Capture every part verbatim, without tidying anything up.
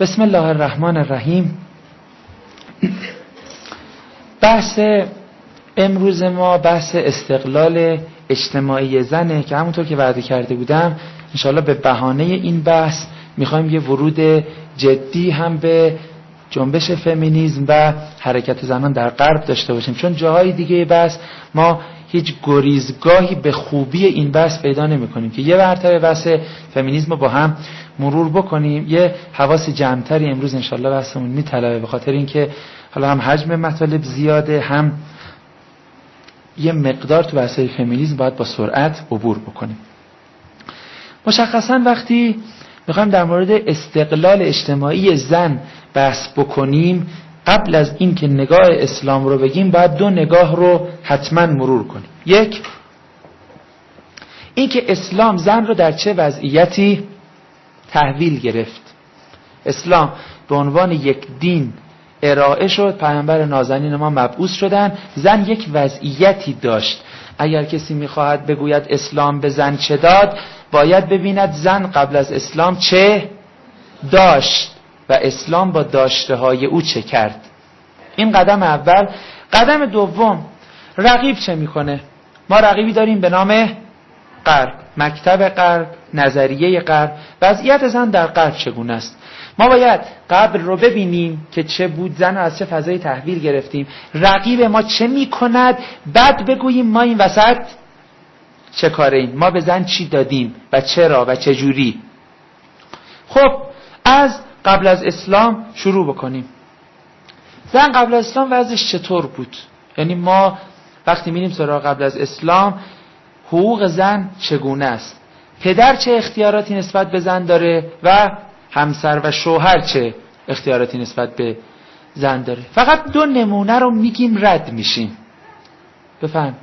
بسم الله الرحمن الرحیم. بحث امروز ما بحث استقلال اجتماعی زنه که همونطور که وعده کرده بودم انشاءالله به بهانه این بحث میخوایم یه ورود جدی هم به جنبش فمینیسم و حرکت زنان در غرب داشته باشیم، چون جاهای دیگه بحث ما هیچ گریزگاهی به خوبی این بحث پیدا نمی کنیم که یه مرتبه بحث فمینیسم رو با هم مرور بکنیم. یه حواس جمع‌تری امروز انشالله بحثمون میطلبه، به خاطر اینکه حالا هم حجم مطالب زیاده، هم یه مقدار تو بحث فمینیسم باید با سرعت عبور بکنیم. مشخصا وقتی میخوایم در مورد استقلال اجتماعی زن بحث بکنیم، قبل از این که نگاه اسلام رو بگیم باید دو نگاه رو حتما مرور کنیم. یک، این که اسلام زن رو در چه وضعیتی تحویل گرفت. اسلام به عنوان یک دین ارائه شد، پیامبر نازنین ما مبعوث شدن، زن یک وضعیتی داشت. اگر کسی میخواهد بگوید اسلام به زن چه داد، باید ببیند زن قبل از اسلام چه داشت و اسلام با داشته های او چه کرد. این قدم اول. قدم دوم، رقیب چه میکنه؟ ما رقیبی داریم به نام غرب، مکتب غرب، نظریه غرب. وضعیت زن در غرب چگونه است؟ ما باید قبل رو ببینیم که چه بود، زن رو از چه فضایی تحویل گرفتیم، رقیب ما چه میکند، بعد بگوییم ما این وسط چه کاره ایم، ما به زن چی دادیم و چرا و چه جوری. خب از قبل از اسلام شروع بکنیم. زن قبل از اسلام وضعش چطور بود؟ یعنی ما وقتی میریم سراغ قبل از اسلام، حقوق زن چگونه است؟ پدر چه اختیاراتی نسبت به زن داره و همسر و شوهر چه اختیاراتی نسبت به زن داره؟ فقط دو نمونه رو میگیم رد میشیم. بفهم.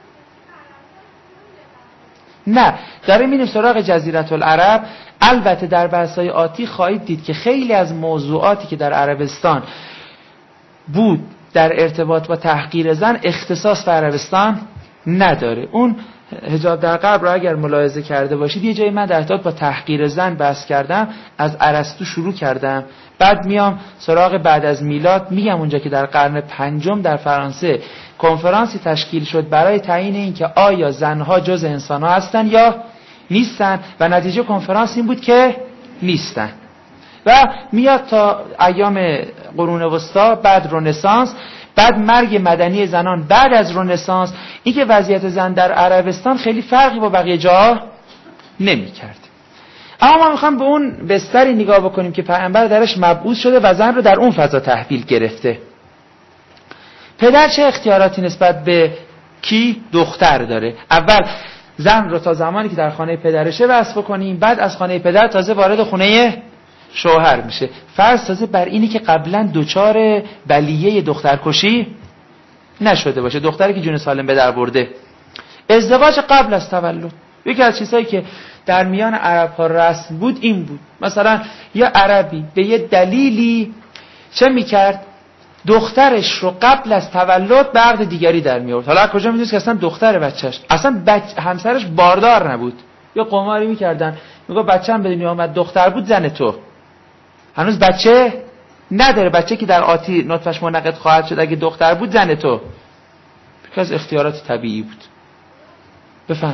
نه، داره میریم سراغ جزیره العرب. البته در بحث‌های آتی خواهید دید که خیلی از موضوعاتی که در عربستان بود در ارتباط با تحقیر زن اختصاص به عربستان نداره. اون حجاب در غرب را اگر ملاحظه کرده باشید، یه جایی من در ارتباط با تحقیر زن بحث کردم، از ارسطو شروع کردم، بعد میام سراغ بعد از میلاد، میگم اونجا که در قرن پنجم در فرانسه کنفرانسی تشکیل شد برای تعیین این که آیا زنها جز انسان‌ها هستن یا نیستن، و نتیجه کنفرانس این بود که نیستن. و میاد تا ایام قرون وسطا، بعد رنسانس، بعد مرگ مدنی زنان بعد از رنسانس، این که وضعیت زن در عربستان خیلی فرقی با بقیه جا نمی کرد. اما ما میخوام به اون بستری نگاه بکنیم که پیامبر درش مبعوث شده و زن رو در اون فضا تحویل گرفته. پدر چه اختیاراتی نسبت به کی؟ دختر داره. اول زن رو تا زمانی که در خانه پدرشه بس بکنیم، بعد از خانه پدر تازه وارد خونه شوهر میشه. فرض تازه بر اینی که قبلا دوچار بلیه دخترکشی نشده باشه، دختری که جون سالم به در برده. ازدواج قبل از تولد، یکی از چیزهایی که در میان عرب ها رسم بود این بود. مثلا یه عربی به یه دلیلی چه میکرد؟ دخترش رو قبل از تولد به عقد دیگری در میورد. حالا کجا میدونید که اصلا دختر بچهش، اصلا بچ... همسرش باردار نبود، یا قماری میکردن، میگه بچه‌م به دنیا اومد دختر بود، زن تو هنوز بچه نداره، بچه که در آتی نطفش منعقد خواهد شد، اگه دختر بود زن تو. یکی از اختیارات طبیعی بود. بفهم.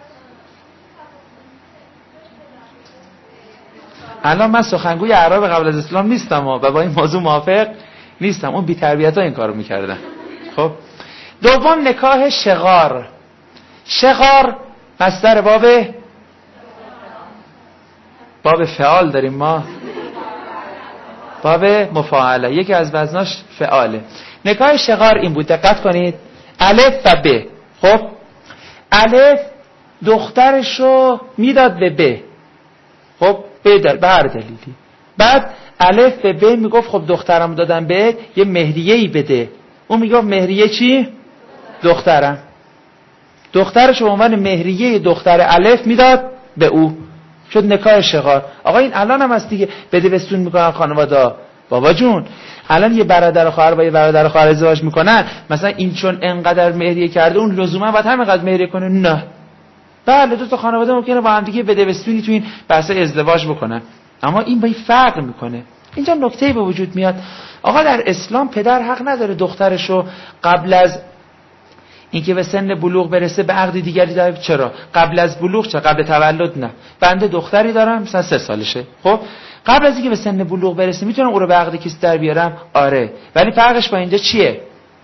الان من سخنگوی اعراب قبل از اسلام نیستم و با این موضوع موافق نیستم، اون بی تربیت‌ها این کارو میکردن. خب دوم، نکاح شغار. شغار مصدر باب باب فعال داریم ما، باب مفاعله، یکی از وزناش فعاله. نکاح شغار این بود، دقت کنید، الف و ب. خب الف دخترشو میداد به ب، خب به هر دلیلی. بعد الف به ب میگفت خب دخترم دادم بهت، یه مهریه‌ای بده. اون میگفت مهریه چی؟ دخترم. دخترشو به عنوان مهریه دختر الف میداد به او، شد نکاح شغار. آقا این الان هم هست دیگه، بده بستون میکنن خانواده. بابا جون الان یه برادر و خواهر با یه برادر و خواهر ازدواج میکنن، مثلا این چون انقدر مهریه کرده اون لزوما باید همینقدر مهریه کنه؟ نه. بله دو تا خانواده ممکنه با هم دیگه بده بستونی تو این بحث ازدواج بکنن، اما این با این فرق میکنه. اینجا نکته‌ای به وجود میاد. آقا در اسلام پدر حق نداره دخترشو قبل از اینکه به سن بلوغ برسه به عقد دیگری داره. چرا؟ قبل از بلوغ چه؟ قبل تولد نه. بنده دختری دارم مثلا سه سالشه، خب قبل از اینکه به سن بلوغ برسه میتونم او رو به عقد کسی در بیارم؟ آره. ولی فرقش با اینجا چیه؟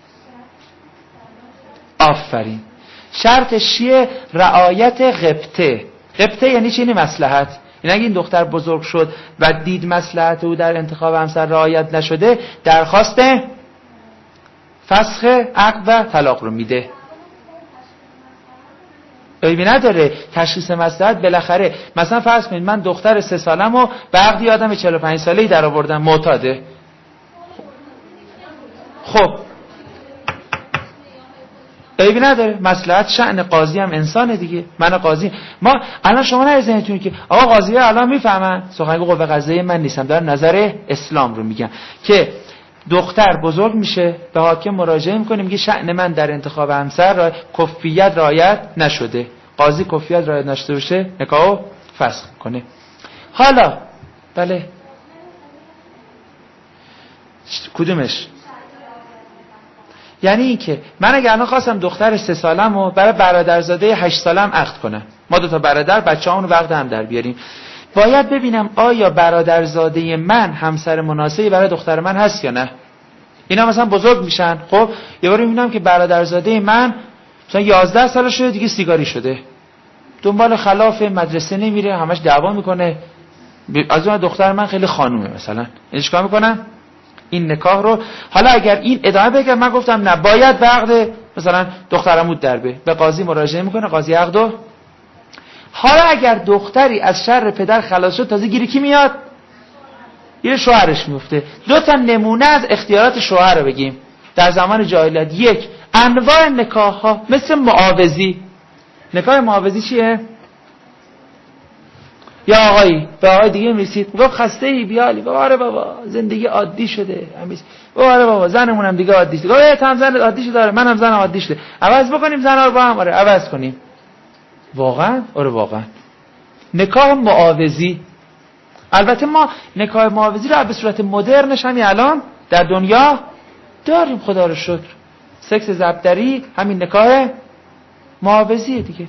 آفرین. شرطش چیه؟ رعایت غبطه. غبطه یعنی چی؟ یعنی مصلحت. این اگه این دختر بزرگ شد و دید مصلحت او در انتخاب همسر رعایت نشده، درخواست فسخ عقد و طلاق رو میده. عیبی نداره تشخیص مصلحت. بالاخره مثلا فرض کنید من دختر سه سالمو به عقد آدم چهل و پنج ساله‌ای در آوردم، معتاده. خب عیبی نداره، مصلحت شأن قاضی هم انسانه دیگه. من قاضی، ما الان شما نریزنیتون که آقا قاضی ها الان میفهمن، سخنگوی قوه قضاییه من نیستم، دارم نظر اسلام رو میگم که دختر بزرگ میشه به حاکم مراجعه میکنه میگه شأن من در انتخاب همسر را کفیت رعایت نشده، قاضی کفیت رعایت نشده باشه نکاحو فسخ کنه. حالا بله کدومش؟ یعنی این که من اگر الان خواستم دختر سه سالم رو برای برادرزاده هشت سالم عقد کنم، ما دو تا برادر بچه همون رو به عقد هم در بیاریم، باید ببینم آیا برادرزاده من همسر مناسبی برای دختر من هست یا نه. اینا مثلا بزرگ میشن، خب یه بار میبینم که برادرزاده من مثلا یازده سال شده دیگه سیگاری شده، دنبال خلاف مدرسه نمیره، همش دعوا میکنه، از اون دختر من خیلی خانومه مثلا، این چیکار میکنم؟ این نکاح رو حالا اگر این ادامه بگم من گفتم نه باید به عقد مثلا دخترمو در به به قاضی مراجعه میکنه، قاضی عقدو. حالا اگر دختری از شر پدر خلاص شد تازه گیری کی میاد؟ گیری شوهرش میفته. دو تا نمونه از اختیارات شوهر رو بگیم در زمان جاهلیت. یک، انواع نکاح ها مثل معاوضی. نکاح معاوضی چیه؟ یا آقایی به آقای دیگه میرسید میگفت خسته ای بیالی، بابا بابا زندگی عادی شده همیشه، بابا بابا زنمونم دیگه عادی شده، گفت هم زن عادی شده، منم زن عادی شده، عوض بکنیم زنا رو با هم. آره عوض کنیم. واقعا؟ آره واقعا. نکاح معاوضی. البته ما نکاح معاوضی رو به صورت مدرنش همین الان در دنیا داریم، خدا رو شکر. سکس زبدری همین نکاح معاوضیه دیگه.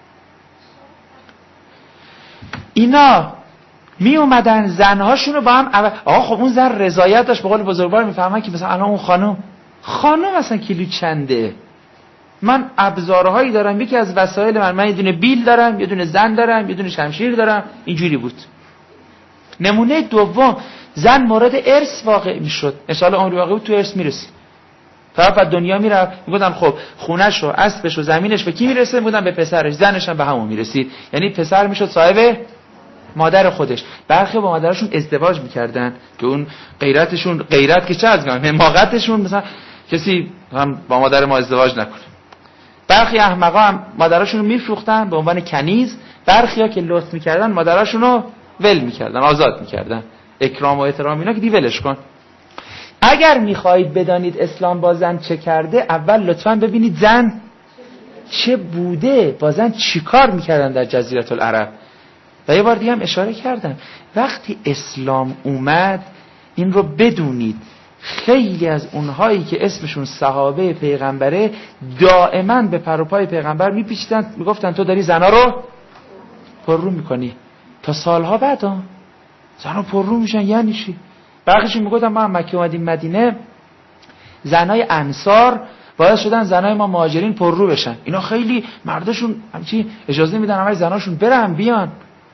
اینا می اومدن زنهاشون رو با هم عوض... آقا خب اون زن رضایت داشت، به قول بزرگوار میفهمن که مثلا الان اون خانم خانم مثلا کیلو چنده، من ابزارهایی دارم، یکی از وسایل من من یه دونه بیل دارم، یه دونه زن دارم، یه دونه شمشیر دارم، اینجوری بود. نمونه دوم، زن مورد ارث واقع میشد، مثال عمری واقع بود تو ارث میرسید. طرف از دنیا میره میگفتن خب خونش و اسبش و زمینش به کی میرسه؟ میگفتن به پسرش، زنش هم به همون میرسید. یعنی پسر میشد صاحب مادر خودش. برخی با مادرشون ازدواج میکردن که اون غیرتشون، غیرت که چه از گفتم حماقتشون، مثلا کسی هم با مادر ما ازدواج نکنه. برخی احمقا هم مادرشون رو میفروختن به عنوان کنیز، برخیا که لطف میکردن مادرشون رو ول میکردن، آزاد میکردن. اکرام و احترام اینا که دی ولش کن. اگر میخواهید بدانید اسلام با زن چه کرده، اول لطفاً ببینید زن چه بوده، با زن چی کار میکردن در جزیره العرب. و یه بار دیگه هم اشاره کردم وقتی اسلام اومد این رو بدونید، خیلی از اونهایی که اسمشون صحابه پیغمبره دائما به پر و پای پیغمبر میپیچیدن، میگفتن تو داری زنا رو پررو میکنی. تا سالها بعد ها زنا پررو میشن یعنی چی؟ برخیشون میگفتن ما هم مکه اومدیم مدینه، زنای انصار باید شدن زنای ما مهاجرین پررو بشن. اینا خیلی مرداشون همچی اجازه میدن همه زناشون برن بیان.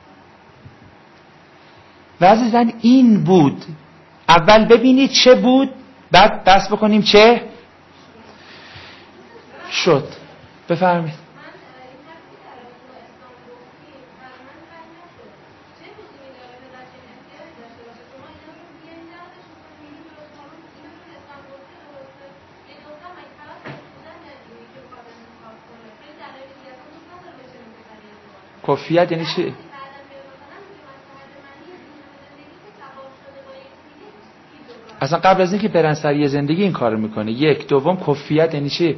وضع زن این بود. اول ببینید چه بود، بعد بس بکنیم چه شد. بفرمایید. کفیت یعنی چی؟ اصلا قبل از اینکه برن سریع زندگی این کارو میکنه. یک. دوم کفیت یعنی چی؟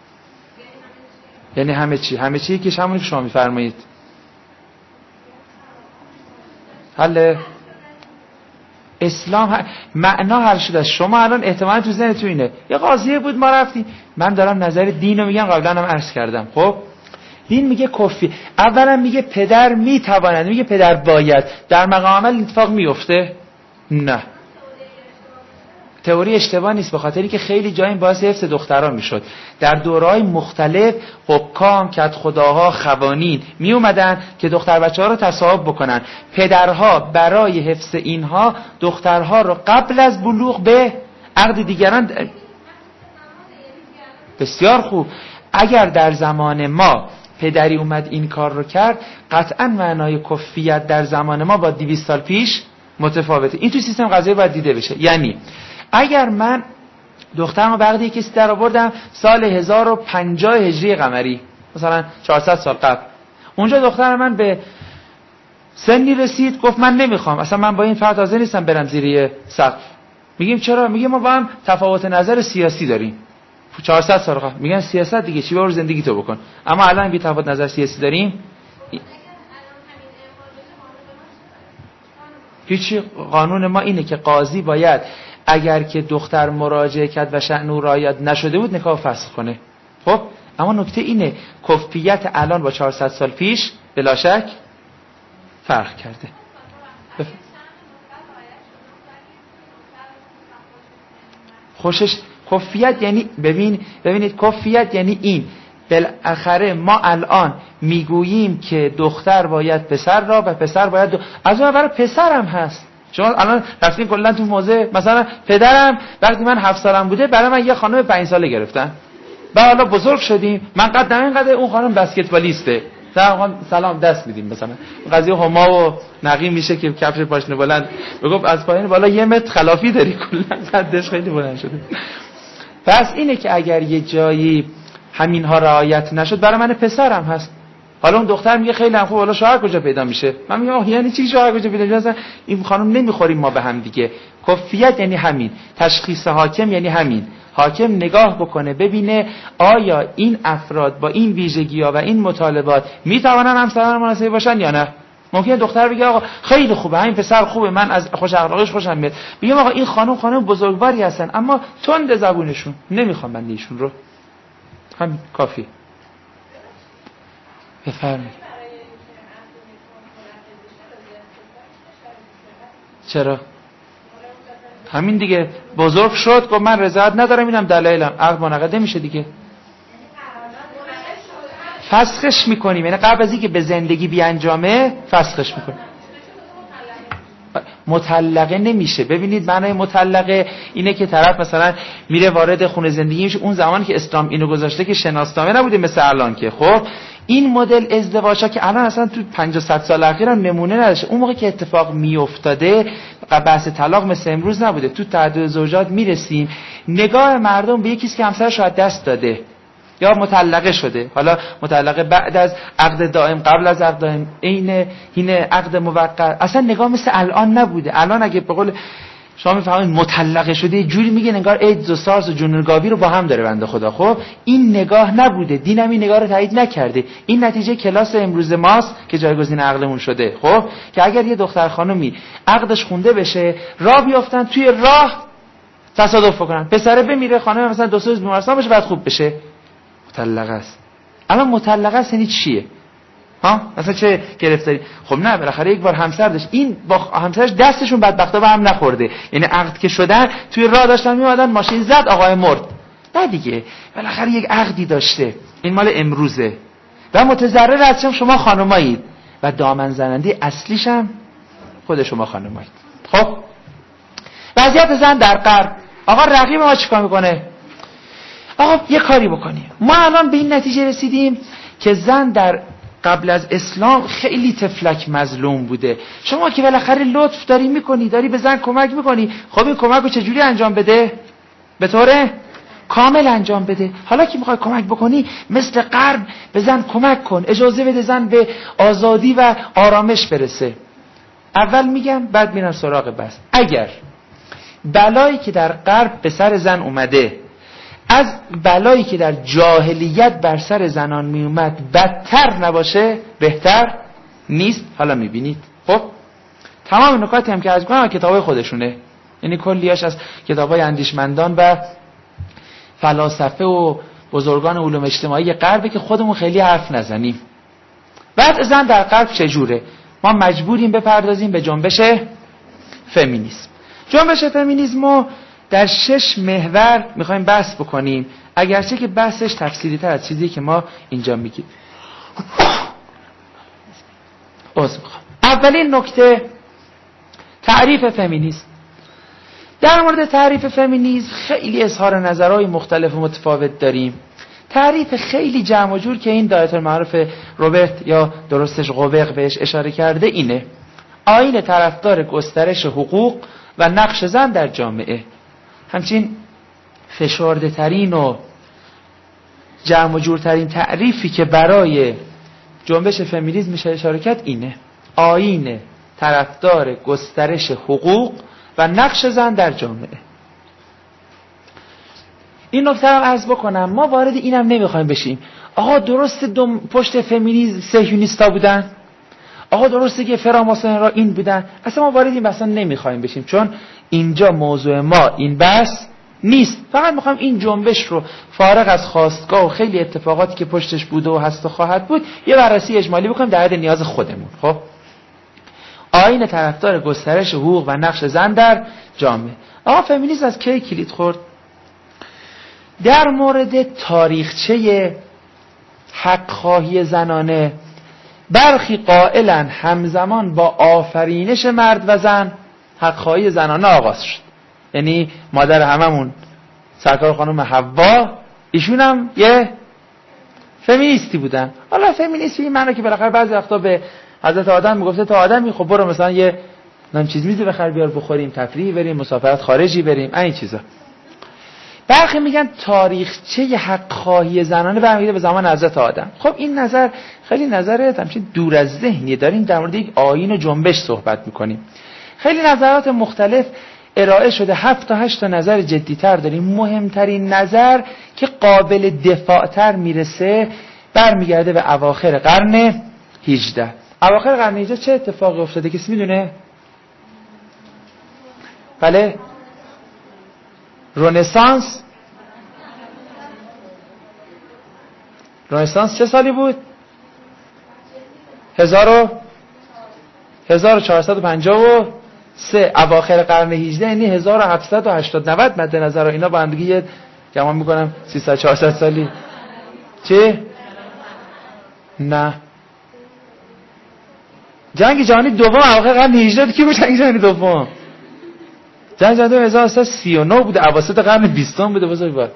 یعنی همه چی. همه چی که همونی که شما میفرمایید. حله اسلام ه... معنا حل شده. شما الان احتمالاً تو ذهنتون اینه یه قاضیه بود ما رفتیم. من دارم نظر دین رو میگم، قبلا هم عرض کردم. خب دین میگه کفی، اولا میگه پدر میتواند، میگه پدر باید. در مقام عمل اتفاق میفته؟ نه، تئوری اشتباه نیست، به خاطری که خیلی جای این باعث حفظ دخترها میشد. در دوره‌های مختلف حکام، کدخداها، خوانین می اومدن که دختر بچه‌ها رو تصاحب بکنن. پدرها برای حفظ اینها دخترها رو قبل از بلوغ به عقد دیگران. بسیار خوب. اگر در زمان ما پدری اومد این کار رو کرد، قطعا معنای کفیت در زمان ما با دویست سال پیش متفاوته. این تو سیستم قضایی باید دیده بشه. یعنی اگر من دخترمو به عقد یکی در آوردم سال هزار و پنجاه هجری قمری، مثلا چهارصد سال قبل، اونجا دختر من به سنی رسید گفت من نمیخوام، اصلا من با این فرد حاضر نیستم برم زیر سقف. میگیم چرا؟ میگیم ما با هم تفاوت نظر سیاسی داریم. چهارصد سال قبل میگن سیاست دیگه، چی بار زندگی تو بکن. اما الان بی تفاوت نظر سیاسی داریم. هیچی. قانون ما اینه که قاضی باید اگر که دختر مراجعه کرد و شأن او رعایت نشده بود نکاح فسخ کنه. خب اما نکته اینه کفیت الان با چهارصد سال پیش بلا شک فرق کرده. بف... خوشش کفیت یعنی ببین ببینید کفیت یعنی این بالاخره ما الان میگوییم که دختر باید پسر را و پسر باید دو... از اون برای پسرم هست. شما الان رفتین کلا تو موزه مثلا پدرم وقتی من هفت سالم بوده برای من یه خانم پنج ساله گرفتن. بعد حالا بزرگ شدیم من قدم اینقدر اون خانم بسکتبالیسته. سلام دست میدیم مثلا. قضیه هما و نقی میشه که کفش پاشنه بلند بگم از پایین بالا یه متر خلافی داری کلا قدش خیلی بلند شده. پس اینه که اگر یه جایی همینها رعایت نشد برای من پسرم هست. حالا اون دختر میگه خیلی هم خوب، حالا شوهر کجا پیدا میشه؟ من میگم آخ یعنی چی شوهر کجا پیدا میشه؟ این خانم نمیخوریم ما به هم دیگه. کفیت یعنی همین، تشخیص حاکم یعنی همین. حاکم نگاه بکنه ببینه آیا این افراد با این ویژگی‌ها و این مطالبات میتوانن همسران مناسبی باشن یا نه. ممکنه دختر بگه آقا خیلی خوبه، این پسر خوبه، من از خوش اخلاقش خوشم میاد. میگم آقا این خانم خانم بزرگواری هستن اما تند زبونشون، نمیخوام بنده ایشون رو. همین کافی. بفرمایید. چرا؟ همین دیگه بزرگ شد گفت من رضایت ندارم اینم دلایلم، عقد منعقد نمیشه دیگه. فسخش میکنیم، یعنی قبل از اینکه به زندگی بیانجامه فسخش میکنیم. مطلقه نمیشه. ببینید معنای مطلقه اینه که طرف مثلا میره وارد خونه زندگی میشه. اون زمانی که اسلام اینو گذاشته که شناسنامه نبوده مثل الان که خب این مدل ازدواجا که الان اصلا تو پنجاه صد سال اخیر هم نمونه نداشته. اون موقع که اتفاق میافتاده بحث طلاق مثل امروز نبوده. تو تعدد زوجات میرسیم نگاه مردم به یکیست که همسرش رو دست داده یا مطلقه شده، حالا مطلقه بعد از عقد دائم، قبل از عقد دائم، عین این عقد موقت، اصلا نگاه مثل الان نبوده. الان اگه به قول شما میفهمید مطلقه شده یه جوری میگه انگار ایدز و سارس و جنونگاوی رو با هم داره بنده خدا. خب این نگاه نبوده، دینم این نگاه رو تایید نکرده. این نتیجه کلاس امروز ماست که جایگزین عقلمون شده. خب که اگر یه دختر خانومی عقدش خونده بشه راه بیافتن توی راه تصادف کنن، پسره بمیره، خانم مثلا دو سه روز بیمارستان بشه بعد خوب بشه، مطلقه است. الان مطلقه است یعنی چیه؟ ها مثلا چه گرفتاری؟ خب نه بالاخره یک بار همسر داشت، این با همسرش دستشون بدبختا به هم نخورده، یعنی عقد که شدن توی راه داشتن میومدن ماشین زد آقای مرد، نه دیگه بالاخره یک عقدی داشته. این مال امروزه و متضرر از شما خانمایید و دامن زننده اصلیش هم خود شما خانمایید. خب وضعیت زن در غرب، آقا رقیب ما چیکار میکنه؟ آقا یه کاری بکنیم. ما الان به این نتیجه رسیدیم که زن در قبل از اسلام خیلی تفلک مظلوم بوده. شما که بالاخره لطف داری میکنی، داری به زن کمک میکنی، خب این کمک رو چجوری انجام بده؟ به طور کامل انجام بده. حالا که میخوای کمک بکنی مثل غرب به زن کمک کن، اجازه بده زن به آزادی و آرامش برسه. اول میگم بعد میرم سراغ بس. اگر بلایی که در غرب به سر زن اومده از بلایی که در جاهلیت بر سر زنان می اومد بدتر نباشه، بهتر نیست. حالا میبینید خب تمام نکاتی هم که از میکنم کتابای خودشونه، یعنی کلیاش از کتابای اندیشمندان و فلاسفه و بزرگان علوم اجتماعی غربه که خودمون خیلی حرف نزنیم. وضع زن در غرب چجوره؟ ما مجبوریم بپردازیم به جنبش فمینیسم. جنبش فمینیسمو در شش محور میخوایم بحث بکنیم، اگرچه که بحثش تفصیلی تر از چیزی که ما اینجا میگیم. عذر میخوام. اولین نکته تعریف فمینیسم. در مورد تعریف فمینیسم خیلی اظهار نظرهای مختلف و متفاوت داریم. تعریف خیلی جمع و جور که این دایره المعارف روبرت یا درستش قوبق بهش اشاره کرده اینه: آیین طرفدار گسترش حقوق و نقش زن در جامعه. همچنین فشرده ترین و جمع و جورترین تعریفی که برای جنبش فمینیسم میشه اشاره کرد اینه: آیین طرفدار گسترش حقوق و نقش زن در جامعه. این نکته رو عرض بکنم، ما وارد اینم نمیخوایم بشیم آقا درسته دم پشت فمینیسم صهیونیستا بودن، آقا درسته که فراماسون را این بودن، اصلا ما وارد این بحثا نمیخوایم بشیم، چون اینجا موضوع ما این بحث نیست. فقط میخوایم این جنبش رو فارغ از خواستگاه و خیلی اتفاقاتی که پشتش بوده و هست و خواهد بود یه بررسی اجمالی بکنیم در حد نیاز خودمون. خب آیین طرفدار گسترش حقوق و نقش زن در جامعه. آقا فمینیسم از کی کلید خورد؟ در مورد تاریخچه حق خواهی زنانه برخی قائلن همزمان با آفرینش مرد و زن حق خواهی زنانه آغاز شد. یعنی مادر هممون سرکار خانم حوا، ایشون هم یه فمینیستی بودن. حالا فمینیستی این معنی که بالاخره بعضی وقتا به حضرت آدم میگفته تا آدمی خب برو مثلا یه نم چیز میزی بخر بیار بخوریم، تفریح بریم، مسافرت خارجی بریم، این چیزا. برخی میگن تاریخچه حق خواهی زنانه برمیگرده به زمان حضرت آدم. خب این نظر خیلی نظر همچین دور از ذهنیه، داریم در مورد یک آیین و جنبش صحبت میکنیم. خیلی نظرات مختلف ارائه شده، هفت تا هشت تا نظر جدی‌تر داریم. مهمترین نظر که قابل دفاع‌تر میرسه برمیگرده به اواخر قرن هجده. اواخر قرن هجده چه اتفاقی افتاده کسی میدونه؟ بله، رنسانس. رنسانس چه سالی بود؟ هزار و چهارصد و پنجاه و سه. اواخر قرن هجده یعنی هزار و هفتصد و هشتاد نود مد نظر. اینا با هم دیگه گمان میکنم سیصد چهارصد سالی. چه؟ نه، جنگ جهانی دوم اواخر قرن هجده. کی بود جنگ جهانی دوم؟ جنگ جهانی دوم هزار و هفتصد و سی و نه بوده، اواسط قرن بیستم بوده بزرگوار.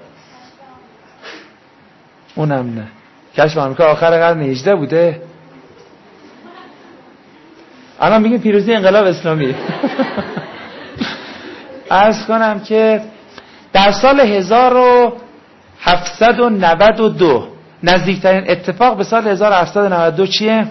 اونم نه، کشف آمریکا آخر قرن هجده بوده. الان میگیم پیروزی انقلاب اسلامی. عرض کنم که در سال هزار و هفتصد و نود و دو نزدیکترین اتفاق به سال هزار و هفتصد و نود و دو چیه؟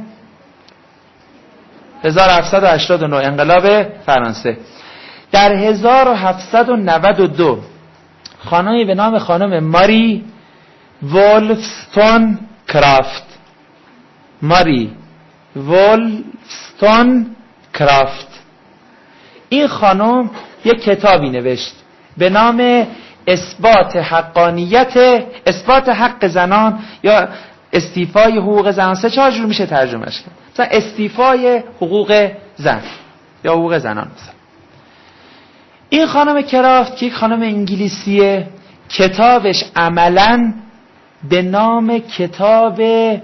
هزار و هفتصد و هشتاد و نه انقلاب فرانسه. در هزار و هفتصد و نود و دو خانمی به نام خانم ماری وولفستون کرافت، ماری وولفستون کرافت، این خانم یک کتابی نوشت به نام اثبات حقانیت، اثبات حق زنان یا استیفای حقوق زنان. سه چهار جور میشه ترجمهش کرد. مثلا استیفای حقوق زن یا حقوق زنان. مثلا این خانم کرافت که یک خانم انگلیسیه، کتابش عملاً به نام کتاب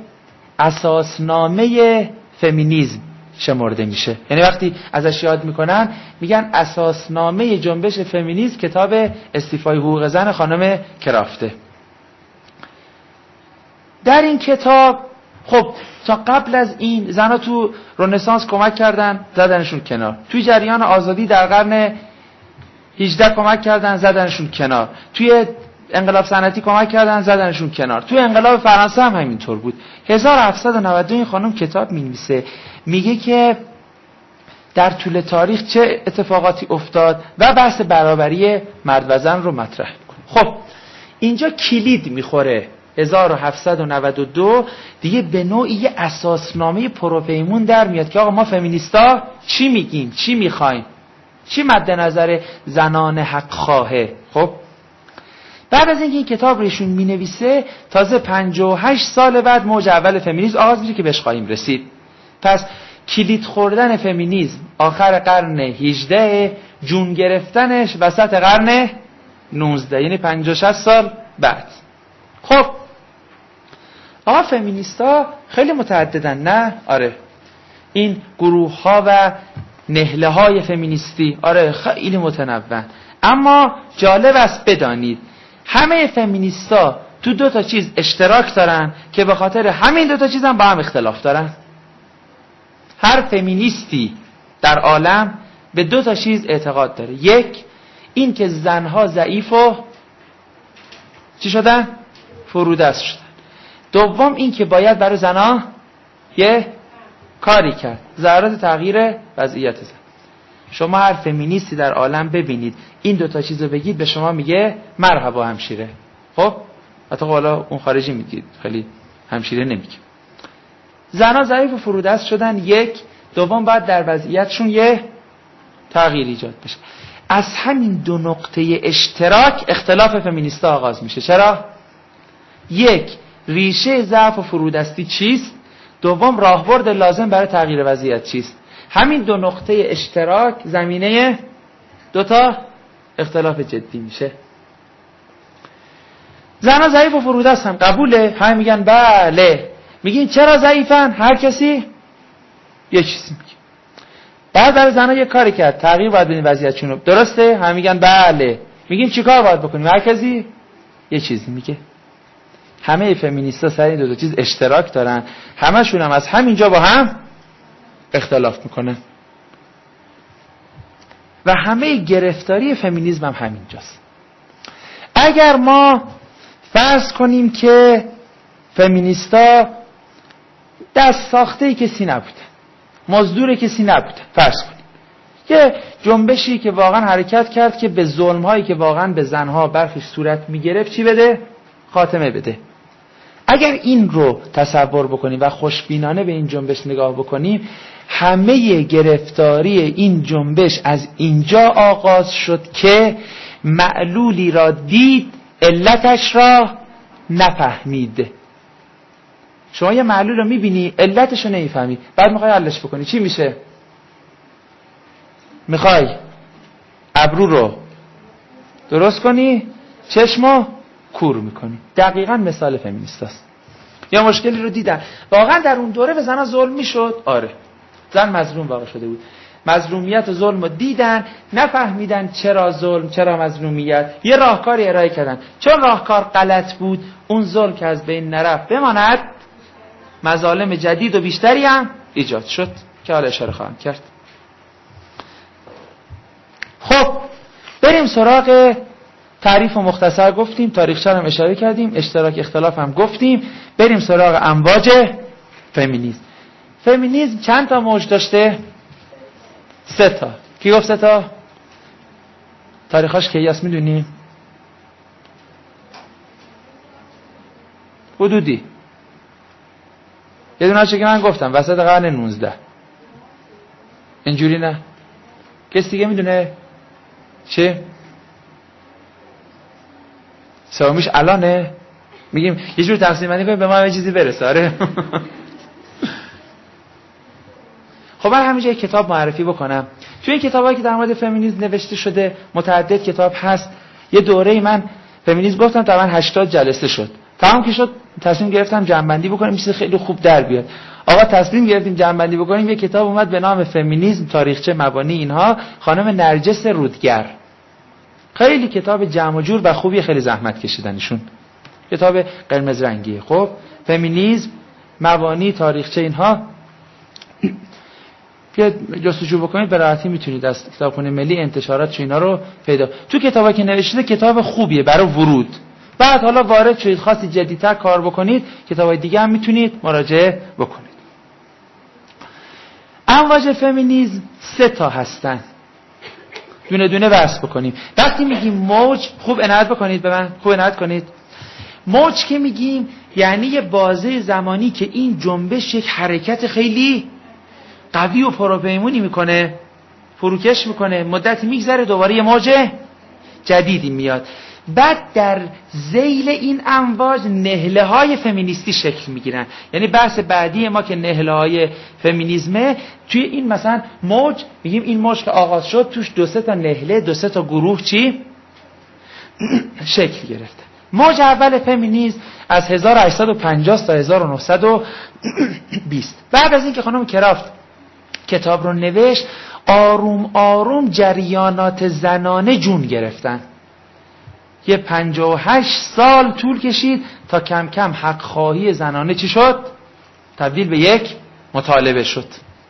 اساسنامه فمینیسم شمرده میشه. یعنی وقتی ازش یاد میکنن میگن اساسنامه جنبش فمینیسم کتاب استیفای حقوق زن خانم کرافته. در این کتاب خب تا قبل از این زنها تو رنسانس کمک کردن، زدنشون کنار. توی جریان آزادی در قرن هجده کمک کردن، زدنشون کنار. توی انقلاب صنعتی کمک کردن، زدنشون کنار. توی انقلاب فرانسه هم همینطور بود. هزار و هفتصد و نود و دو این خانم کتاب می‌نویسه، میگه که در طول تاریخ چه اتفاقاتی افتاد و بحث برابری مرد و زن رو مطرح می‌کنه. خب اینجا کلید میخوره هزار و هفتصد و نود و دو دیگه به نوعی یه اساسنامه پروپیمون در میاد که آقا ما فمینیستا چی میگیم، چی میخوایم، چی مد نظر زنان حق خواهه. خب بعد از اینکه این کتاب رو ایشون مینویسه، تازه پنجاه و هشت سال بعد موج اول فمینیسم آغاز میشه که بهش خواهیم رسید. پس کلید خوردن فمینیسم آخر قرن هجدهم، جون گرفتنش وسط قرن نوزدهم، یعنی پنجاه شصت سال بعد. خب آقا فمینیستا خیلی متعددن نه؟ آره. این گروه ها و نهله های فمینیستی آره خیلی متنوع. اما جالب است بدانید همه فمینیستا تو دو تا چیز اشتراک دارن که به خاطر همین دو تا چیز هم با هم اختلاف دارن. هر فمینیستی در عالم به دو تا چیز اعتقاد داره. یک، این که زنها ضعیف و چی شدن؟ فرودست شدن. دوم، این که باید برای زنها یه کاری کرد، ضرورت تغییر وضعیت زن. شما هر فمینیستی در عالم ببینید این دو تا چیزو بگید به شما میگه مرحبا همشیره. خب حتی حالا اون خارجی میگید خیلی همشیره نمیگه. زنها ضعیف و فرودست شدن، یک. دوم، بعد در وضعیتشون یه تغییر ایجاد بشه. از همین دو نقطه اشتراک اختلاف فمینیستا آغاز میشه. چرا؟ یک، ریشه ضعف و فرودستی چیست؟ دوم، راهبرد لازم برای تغییر وضعیت چیست؟ همین دو نقطه اشتراک زمینه دو تا اختلاف جدی میشه. زنها ضعیف و فرودستن، قبوله؟ همه میگن بله. میگین چرا ضعیفن؟ هر کسی یه چیزی میگه. بعد برای زنها یه کاری کرد، تغییر باید بدین وضعیتشون رو، درسته؟ همه میگن بله. میگیم چیکار باید بکنیم؟ هر کسی یه چیزی میگه. همه فمینیستا سر این دو تا چیز اشتراک دارن، همشون هم از همینجا با هم اختلاف میکنن و همه گرفتاری فمینیسم هم همینجاست. اگر ما فرض کنیم که فمینیستا دست ساخته کسی نبودن، مزدور کسی نبودن، فرض کنیم یه جنبشی که واقعا حرکت کرد که به ظلم‌هایی که واقعا به زنها برخی صورت میگرفت چی بده؟ خاتمه بده. اگر این رو تصور بکنیم و خوشبینانه به این جنبش نگاه بکنیم، همه گرفتاری این جنبش از اینجا آغاز شد که معلولی را دید، علتش را نفهمید. شما یه معلول رو میبینی، علتش رو نمیفهمی، بعد میخوای حلش بکنی، چی میشه؟ میخوای ابرو رو درست کنی، چشمو کور میکنی. دقیقاً مثال فمینیستاست. یا مشکلی رو دیدن واقعا در اون دوره به زنها ظلم میشد، آره زن مظلوم واقع شده بود، مظلومیت و ظلم رو دیدن، نفهمیدن چرا ظلم، چرا مظلومیت، یه راهکاری ارائه کردن. چون راهکار غلط بود، اون ظلم که از بین نرفت بماند، مظالم جدید و بیشتری هم ایجاد شد که حالا اشاره خواهم کرد. خب بریم سراغ تعریف و مختصر گفتیم، تاریخچه هم اشاره کردیم، اشتراک اختلاف هم گفتیم. بریم سراغ امواج فمینیسم. فمینیسم چند تا موج داشته؟ سه تا. کی گفت سه تا؟ تاریخاش کی است میدونی؟ حدودی یه دونه چه که من گفتم وسط قرن نوزده. اینجوری نه؟ کسی دیگه میدونه؟ چه؟ سومیش الانه؟ میگیم یه جور تقسیم بندی کنیم به ما یه چیزی برسه. آره. خب من همینجا یک کتاب معرفی بکنم. توی این کتابایی که در مورد فمینیسم نوشته شده متعدد کتاب هست. یه دوره‌ای من فمینیسم گفتم تقریبا هشتاد جلسه شد. تمام که شد تصمیم گرفتم جمع‌بندی بکنیم چیز خیلی خوب در بیاد. آقا تصمیم گرفتیم جمع‌بندی بکنیم، یه کتاب اومد به نام فمینیسم، تاریخچه، مبانی اینها، خانم نرجس رودگر. خیلی کتاب جمع و جور و خوبی، خیلی زحمت کشیدنشون. کتاب قرمز رنگیه. خب فمینیسم، مبانی، تاریخچه اینها بیاد جستجو بکنید به راحتی میتونید از کتابخونه ملی انتشارات اینا رو پیدا. تو کتابی که نوشته کتاب خوبیه برای ورود. بعد حالا وارد شدید خاصی جدیدتر کار بکنید، کتابای دیگه هم میتونید مراجعه بکنید. امواج فمینیسم سه تا هستن. دونه دونه بحث بکنیم. وقتی میگیم موج، خوب عنایت بکنید به من، خوب عنایت کنید. موج که میگیم یعنی یه بازه زمانی که این جنبش یک حرکت خیلی قوی و پروپیمونی میکنه، فروکش میکنه، مدتی میگذره، دوباره یه موج جدیدی میاد. بعد در ذیل این امواج نهله های فمینیستی شکل میگیرن. یعنی بحث بعدی ما که نهله های فمینیزمه، توی این مثلا موج میگیم این موج که آغاز شد توش دو سه تا نهله، دو سه تا گروه چی شکل گرفته. موج اول فمینیسم از هزار و هشتصد و پنجاه تا هزار و نهصد و بیست. بعد از اینکه خانم کرافت کتاب رو نوشت، آروم آروم جریانات زنانه جون گرفتن. یه پنجاه و هشت سال طول کشید تا کم کم حق خواهی زنانه چی شد؟ تبدیل به یک مطالبه شد.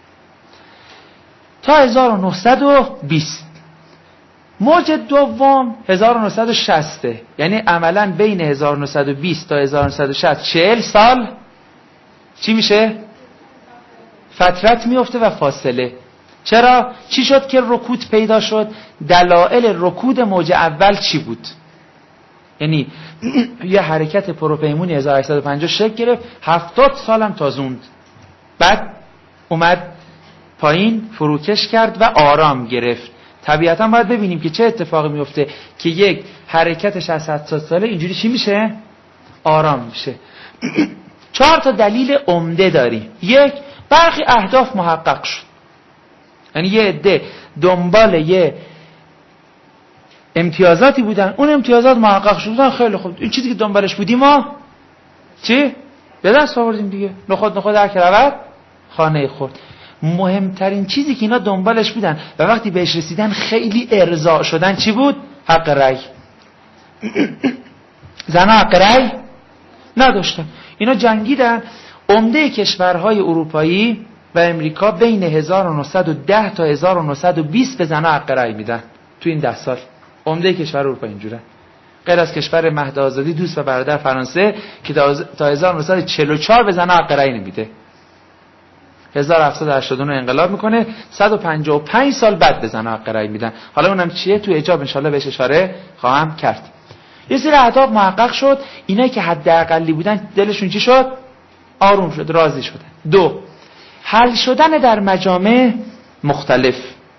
تا هزار و نهصد و بیست. موج دوم هزار و نهصد و شصت، یعنی عملاً بین هزار و نهصد و بیست تا هزار و نهصد و شصت چهل سال چی میشه؟ فترت میفته و فاصله. چرا؟ چی شد که رکود پیدا شد؟ دلایل رکود موج اول چی بود؟ یعنی یه حرکت پروپیمونی هزار و هشتصد و پنجاه شکل گرفت، هفتاد سالم تازوند، بعد اومد پایین فروکش کرد و آرام گرفت. طبیعتا باید ببینیم که چه اتفاقی میفته که یک حرکت شصت هفتاد ساله اینجوری چی میشه؟ آرام میشه. چهار تا دلیل عمده داریم. یک، برخی اهداف محقق شد، یعنی یه عده دنبال یه امتیازاتی بودن، اون امتیازات محقق شدن، خیلی خوب، این چیزی که دنبالش بودیم ما چی؟ به دست آوردیم دیگه. نخود نخود هر که رود خانه خورد. مهمترین چیزی که اینا دنبالش بودن و وقتی بهش رسیدن خیلی ارضا شدن چی بود؟ حق رأی. زنها حق رأی نداشتن. اینا جنگیدن. عمده کشورهای اروپایی و امریکا بین هزار و نهصد و ده تا هزار و نهصد و بیست به زنها حق رأی میدن. تو این ده سال عمده کشور اروپا اینجوره، غیر از کشور مهد آزادی دوست و برادر فرانسه که تا هزار و نهصد و چهل و چهار به زنها حق رأی نمیده. هزار و هفتصد و هشتاد و نه انقلاب میکنه، صد و پنجاه و پنج سال بعد به زنها حق رأی میدن. حالا اونم چیه؟ تو حجاب انشالله بهش اشاره خواهم کرد. یه سری اهداف محقق شد، اینایی که حداقلی بودن دلشون چی شد؟ آروم شد، راضی شدن. دو، حل شدن در مجامع مختلف.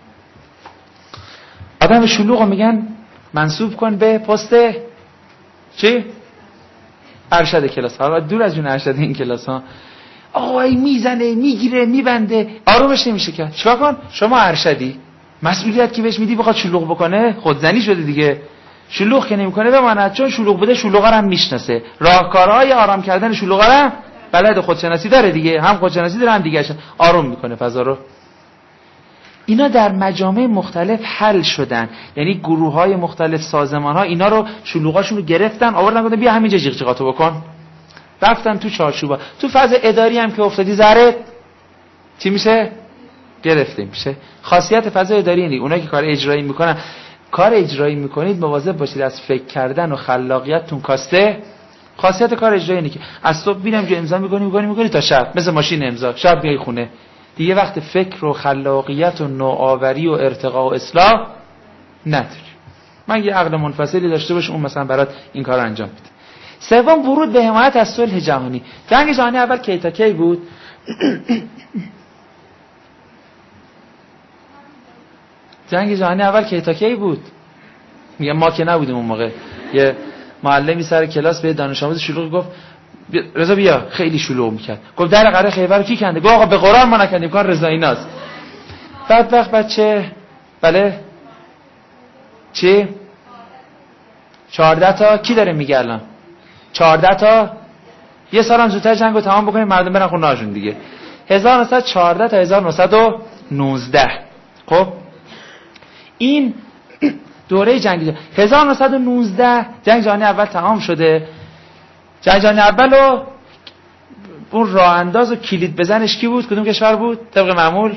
آدم شلوغو میگن منسوب کن به پست چی؟ ارشد کلاس. حالا دور از جون ارشد این کلاس ها، آقای میزنه میگیره میبنده، آرومش نمیشه کرد. چیکار کن؟ شما ارشدی، مسئولیت که بهش میدی بخواد شلوغ بکنه خودزنی شده دیگه. شلوغ که نمیکنه بماند، چون شلوغ بوده شلوغا رو هم میشناسه، راهکارهای آرام کردن شلوغا رو بلد، خودشناسی داره دیگه، هم خودشناسی داره هم دیگه آروم میکنه فضا رو. اینا در مجامع مختلف حل شدن، یعنی گروه‌های مختلف، سازمان‌ها اینا رو شلوغاشون رو گرفتن آوردن گفتن بیا همینجا جیغ جیغاتو بکن، رفتن تو چارچوبا. تو فاز اداری هم که افتادی ذره چی میشه؟ گرفته میشه. خاصیت فاز اداری اینه، اونایی که کار اجرایی میکنن، کار اجرایی میکنید مواظب باشید از فکر کردن و خلاقیتتون کاسته. خاصیت کار اجرایی اینه که از صبح میرم جو امضا میکنی میکنی میکنی تا شب، مثل ماشین امضا، شب میای خونه دیگه، وقت فکر و خلاقیت و نوآوری و ارتقا و اصلاح نداری. من یه عقل منفصلی داشته باش اون مثلا برات این کار انجام بده. سوم، ورود به حمایت از صلح جهانی. جنگ جهانی اول کی تا کی بود؟ جنگ جهانی اول کی تا کی بود؟ میگم ما که نبودیم اون موقع. یه معلمی سر کلاس به دانش آموز شلوغ گفت رضا بیا، خیلی شلوغ میکرد، گفت در قره خیبر رو کی کنده؟ گفت آقا به قرآن ما نکندیم، کار رضا ایناست. بعد وقت بچه بله چی؟ چهارده تا کی داره میگه الان؟ چهارده تا یه سال هم زودتر جنگو تمام بکنیم مردم برن خونه هاشون دیگه. هزار و نهصد و چهارده تا هزار و نهصد و نوزده. خب این دوره جنگ هزار و نهصد و نوزده جنگ جهانی اول تمام شده. جنگ جهانی اولو اون راه انداز و کلید بزنش کی بود؟ کدوم کشور بود؟ طبق معمول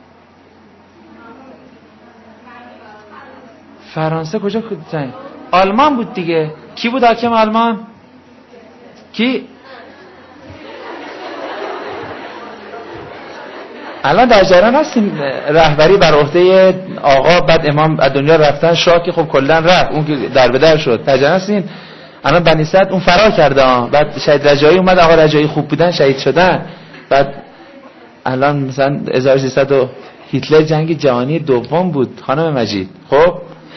فرانسه. کجا بود؟ آلمان بود دیگه. کی بود حاکم آلمان؟ کی؟ الان در جریان هستیم رهبری بر عهده آقا، بعد امام از دنیا رفتن، شاه که خب کلا رفت، اون که در به در شد. در جریان هستیم الان بنی صدر اون فرار کرده ها، بعد شهید رجایی اومد، آقا رجایی خوب بودن شهید شدن، بعد الان مثلا هزار و سیصد هیتلر جنگ جهانی دوم بود خانم مجید. خب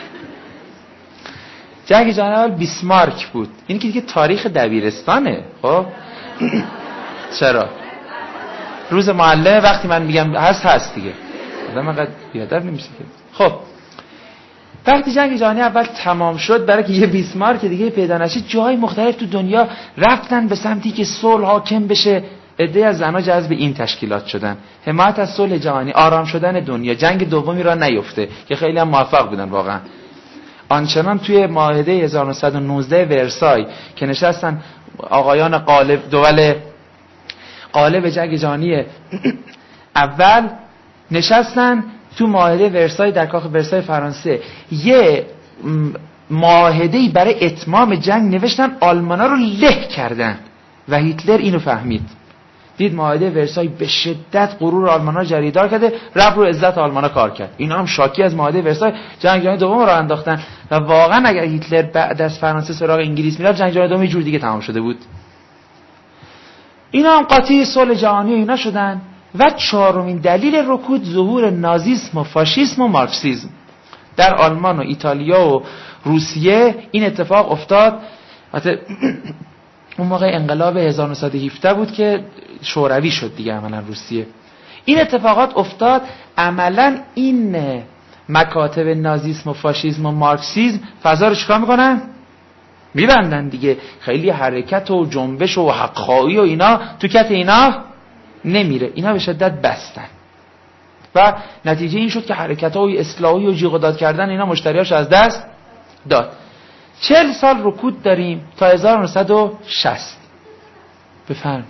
جنگ جهانی اول بیسمارک بود. این که دیگه تاریخ دبیرستانه. خب چرا روز معلم وقتی من میگم هست هست دیگه آدم انقدر بیادب نمیشه که. خب وقتی جنگ جهانی اول تمام شد، برای که یه بیسمارک دیگه پیدا نشه، جاهای مختلف تو دنیا رفتن به سمتی که صلح حاکم بشه. عده از زنها جذب این تشکیلات شدن، حمایت از صلح جهانی، آرام شدن دنیا، جنگ دومی را نیفته که خیلی هم موفق بودن واقعا. آنچنان توی معاهده هزار و نهصد و نوزده ورسای که نشستن آقایان غالب دول غالب جنگ جهانی اول نشستن تو معاهده ورسای در کاخ ورسای فرانسه، یه معاهده‌ای برای اتمام جنگ نوشتن، آلمانا رو له کردن و هیتلر اینو فهمید، دید معاهده ورسای به شدت غرور آلمانا جریدار کرده، رفت رو عزت آلمانا کار کرد. اینا هم شاکی از معاهده ورسای جنگ جهانی دوم رو انداختن و واقعا اگر هیتلر بعد از فرانسه سراغ انگلیس میرفت، جنگ جهانی دوم یه جور دیگه تمام شده بود. اینا هم قاطی صلح جهانی اینا شدن. و چهارمین دلیل رکود ظهور نازیسم و فاشیسم و مارکسیسم در آلمان و ایتالیا و روسیه. این اتفاق افتاد حتی اون موقع انقلاب هزار و نهصد و هفده بود که شوروی شد دیگه عملا روسیه. این اتفاقات افتاد، عملا این مکاتب نازیسم و فاشیسم و مارکسیسم فضا رو چیکار میکنن؟ میبندن دیگه. خیلی حرکت و جنبش و حق‌خواهی و اینا تو کت اینا نمیره، اینا به شدت بستن و نتیجه این شد که حرکت‌های اصلاحی و جیغ و داد کردن اینا مشتریاش از دست داد. چهل سال رکود داریم تا هزار و نهصد و شصت. بفرم.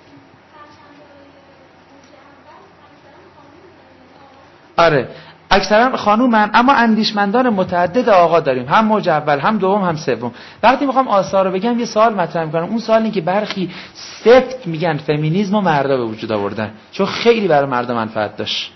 آره اکثرا خانومن، اما اندیشمندان متعدد آقا داریم، هم موج اول هم دوم هم سوم. وقتی میخوام آثار رو بگم یه سوال مطرح میکنم، اون سوال اینه که برخی سفت میگن فمینیسم و مردا به وجود آوردن چون خیلی برای مردا منفعت داشت.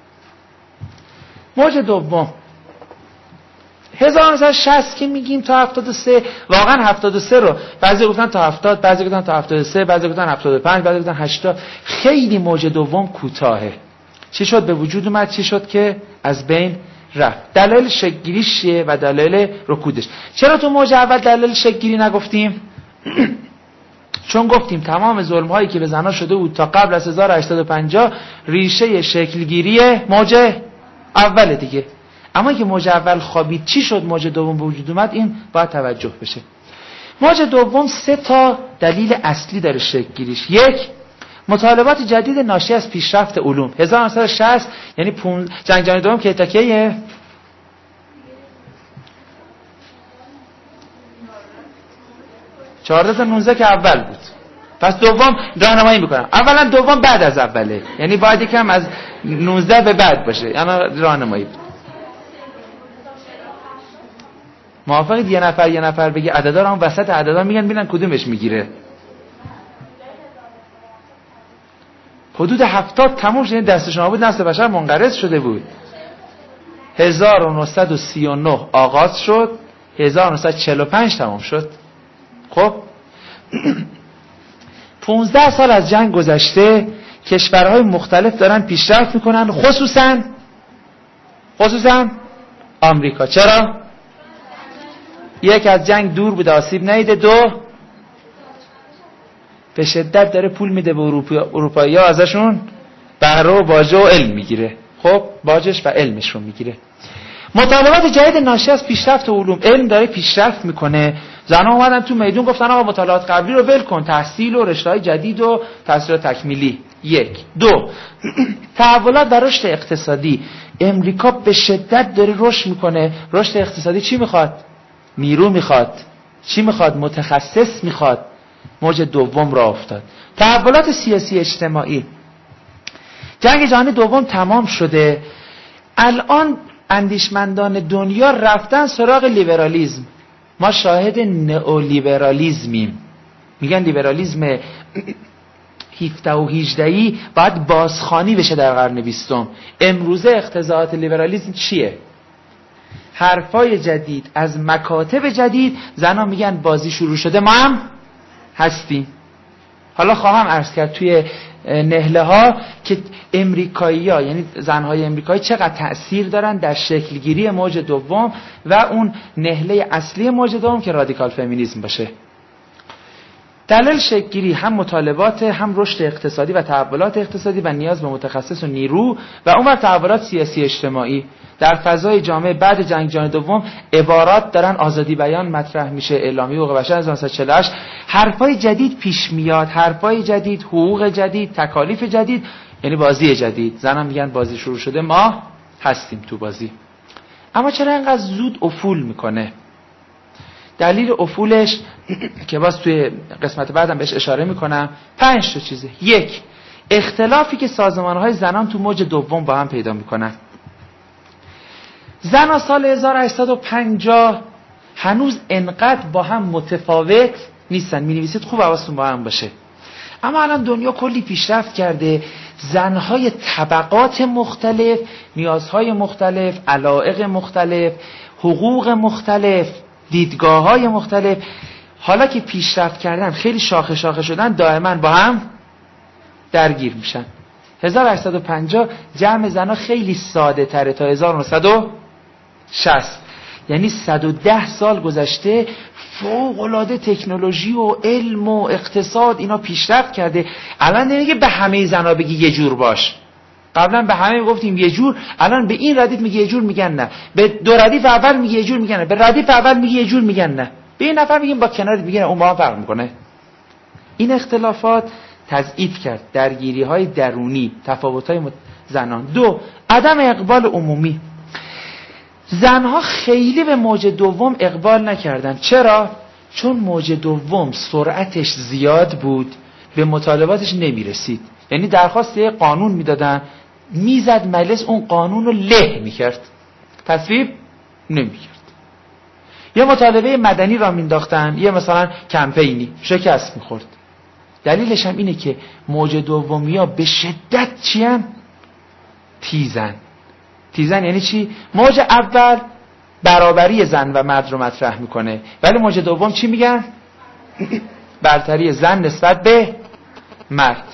موج دوم هزار و نهصد و شصت که میگیم تا هفتاد و سه، واقعا هفتاد و سه رو بعضی گفتن تا هفتاد، بعضی گفتن تا هفتاد و سه، بعضی گفتن هفتاد و پنج، بعضی گفتن هشتاد. خیلی موج دوم کوتاهه. چی شد به وجود اومد، چی شد که از بین رفت؟ دلایل شکل‌گیریش چیه و دلایل رکودش؟ چرا تو موج اول دلایل شکل‌گیری نگفتیم؟ چون گفتیم تمام ظلم‌هایی که به زن‌ها شده بود تا قبل از هزار و هشتصد و پنجاه ریشه شکل‌گیری موج اول دیگه. اما که موج اول خوابید، چی شد موج دوم به وجود اومد؟ این باید توجه بشه. موج دوم سه تا دلیل اصلی داره شکل‌گیریش. یک، مطالبات جدید ناشی از پیشرفت علوم. هزار و نهصد و شصت یعنی پون... جنگ جهانی دوم که تکیه چهارده تا نوزده که اول بود، پس دوم راهنمایی میکنم. اولا دوم بعد از اوله، یعنی باید یکم از نوزده به بعد باشه، یعنی راهنمایی بود. موافقید یه نفر یه نفر بگه عددا رو هم وسط عددا میگن ببینن کدومش میگیره. حدود هفتاد تموم شد، دست شما بود، نسل بشر منقرض شده بود. هزار و نهصد و سی و نه آغاز شد، هزار و نهصد و چهل و پنج تمام شد. خب پانزده سال از جنگ گذشته، کشورهای مختلف دارن پیشرفت میکنن، خصوصا خصوصا آمریکا. چرا؟ یک، از جنگ دور بوده آسیب ندیده. دو، به شدت داره پول میده به اروپایی ها، ازشون بهره و باجه و علم میگیره. خب باجش و علمش رو میگیره. مطالبات جدید ناشی از پیشرفت علوم، علم داره پیشرفت میکنه. زنها اومدن تو میدون گفتن آقا مطالعات قبلی رو ول کن، تحصیل و رشته‌های جدید و تحصیل تکمیلی. یک. دو، تحولات در رشد اقتصادی. امریکا به شدت داره رشد میکنه. رشد اقتصادی چی میخواد؟ نیرو میخواد. چی میخواد؟ متخصص میخواد. موج دوم را افتاد. تحولات سیاسی اجتماعی. جنگ جهانی دوم تمام شده، الان اندیشمندان دنیا رفتن سراغ لیبرالیسم. ما شاهد نئولیبرالیسمیم. میگن لیبرالیسم هفده و هجدهی باید بازخوانی بشه در قرن بیستم. امروزه اقتضاعات لیبرالیسم چیه؟ حرفای جدید از مکاتب جدید، زنان میگن بازی شروع شده، ما هم هستیم. حالا خواهم عرض کرد توی نهله ها که امریکایی ها، یعنی زنهای امریکایی چقدر تأثیر دارن در شکلگیری موج دوم و اون نهله اصلی موج دوم که رادیکال فمینیسم باشه. دلیل شکلگیری هم مطالبات، هم رشد اقتصادی و تحولات اقتصادی و نیاز به متخصص و نیرو، و اون ور تحولات سیاسی اجتماعی. در فضای جامعه بعد جنگ جهانی دوم عبارات دارن آزادی بیان مطرح میشه، اعلامیه حقوق بشر از نوزده چهل و هشت، حرفای جدید پیش میاد، حرفای جدید، حقوق جدید، تکالیف جدید، یعنی بازی جدید. زنان میگن بازی شروع شده، ما هستیم تو بازی. اما چرا اینقدر زود افول میکنه؟ دلیل افولش که باز توی قسمت بعدم بهش اشاره میکنم، پنج تا چیزه. یک، اختلافی که سازمانهای زنان تو موج دوم با هم پیدا میکنن. زنان سال هزار و هشتصد و پنجاه هنوز انقدر با هم متفاوت نیستن. می نویسید خوب حواستون با هم باشه. اما الان دنیا کلی پیشرفت کرده، زنهای طبقات مختلف، نیازهای مختلف، علایق مختلف، حقوق مختلف، دیدگاه‌های مختلف، حالا که پیشرفت کردن، خیلی شاخه شاخه شدن، دائما با هم درگیر میشن. هزار و هشتصد و پنجاه جمع زنها خیلی ساده تره تا هزار و نهصد و شصت، یعنی صد و ده سال گذشته، فوق‌العاده تکنولوژی و علم و اقتصاد اینا پیشرفت کرده. الان نمیگه به همه زنها بگی یه جور باش، قبلا به همه گفتیم یه جور، الان به این ردیف میگه یه جور میگن نه، به دو ردیف اول میگه یه جور میگن نه، به ردیف اول میگه یه جور میگن نه، به این نفر میگیم با کنار میگن اون با هم فرق میکنه. این اختلافات تضعیف کرد درگیری های درونی، تفاوت های زنان. دو، عدم اقبال عمومی. زنها خیلی به موج دوم اقبال نکردن. چرا؟ چون موج دوم سرعتش زیاد بود، به مطالباتش نمیرسید. یعنی درخواست یه قانون میدادن، میزد مجلس اون قانون رو له میکرد، تصویب نمیکرد. یه مطالبه مدنی را مینداختن، یه مثلا کمپینی، شکست میخورد. دلیلش هم اینه که موج دومیا به شدت چیان؟ تیزن. تیزن یعنی چی؟ موج اول برابری زن و مرد رو مطرح میکنه، ولی موج دوم چی میگن؟ برتری زن نسبت به مرد.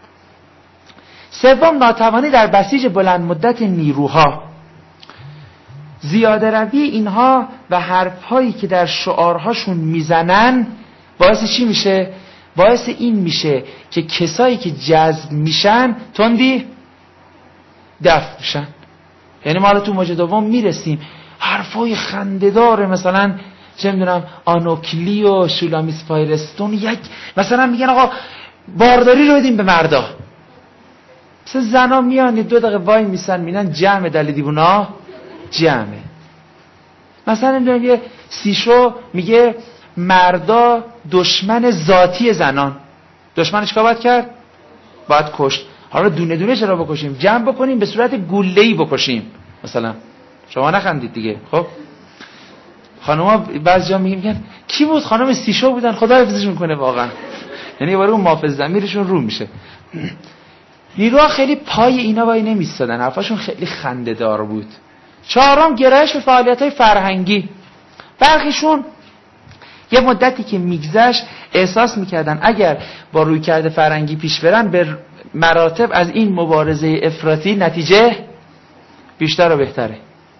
سوم، ناتوانی در بسیج بلند مدت نیروها. زیاده روی اینها و حرفهایی که در شعارهاشون میزنن باعث چی میشه؟ باعث این میشه که کسایی که جذب میشن تندی دفع میشن. یعنی ما تو موج دوم میرسیم، حرفای خنده‌دار مثلا چه میدونم آنوکلی و شولامیس فایرستون، یک مثلا میگن آقا بارداری رو بدیم به مردا. مثلا زنا میان دو دقیقه وای میسن میبینن جمع دل دیوونا جمعه. مثلا میگن یه سیشو میگه مردا دشمن ذاتی زنان. دشمنش کا باید کرد؟ باید کشت. حالا دونه دونه چرا بکشیم؟ جمع بکنیم به صورت گوله‌ای بکشیم. مثلا شما نخندید دیگه. خب خانوما بعضی جا میگن کی بود؟ خانم سیشو بودن، خدا حفظشون کنه واقعا. یعنی وارو اون محافظ ضمیرشون رو میشه. نیروها خیلی پای اینا وای نمیستادن، حرفاشون خیلی خنده‌دار بود. چهارم، گرایش به فعالیت‌های فرهنگی. برخیشون یه مدتی که میگذشت احساس میکردن اگر با رویکرد فرهنگی پیش برن به مراتب از این مبارزه افراطی نتیجه بیشتر و بهتره.